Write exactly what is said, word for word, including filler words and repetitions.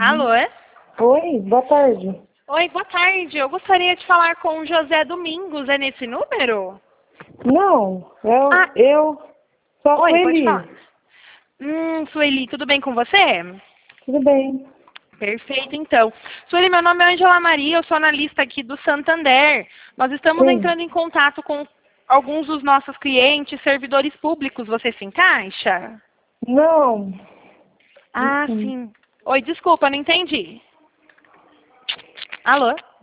Alô? Oi, boa tarde. Oi, boa tarde. Eu gostaria de falar com o José Domingos. É nesse número? Não, eu, Ah, eu sou oi, a pode Sueli. falar. Hum, Sueli, tudo bem com você? Tudo bem? Perfeito, então. Sueli, meu nome é Angela Maria, eu sou analista aqui do Santander. Nós estamos Sim. entrando em contato com alguns dos nossos clientes, servidores públicos. Você se encaixa? Não. Ah, Sim. sim. Oi, desculpa, não entendi. Alô?